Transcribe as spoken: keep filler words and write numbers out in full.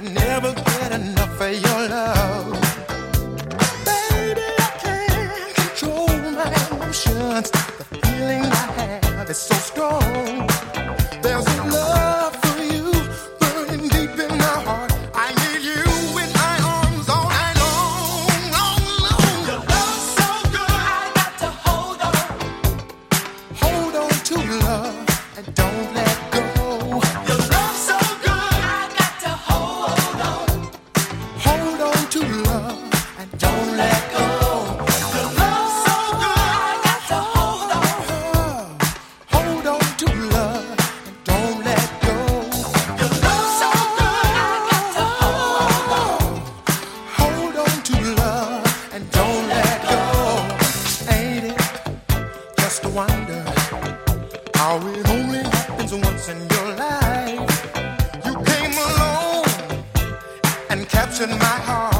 never get enough of your love. Baby, I can't control my emotions. The feeling I have is so strong. There's a love for you burning deep in my heart. I need you in my arms all night long, long, long. Your love's so good, I got to hold on. Hold on to love and don't let go. Your love's so good, I got to hold on. Hold on to love and don't let go. Your love's so good, I got to hold on. Hold on to love and don't let go. Your love's so good, I got to hold on. Hold on to love and don't let go. Ain't it just a wonder how it only happens once in your life? You came along and captured my heart.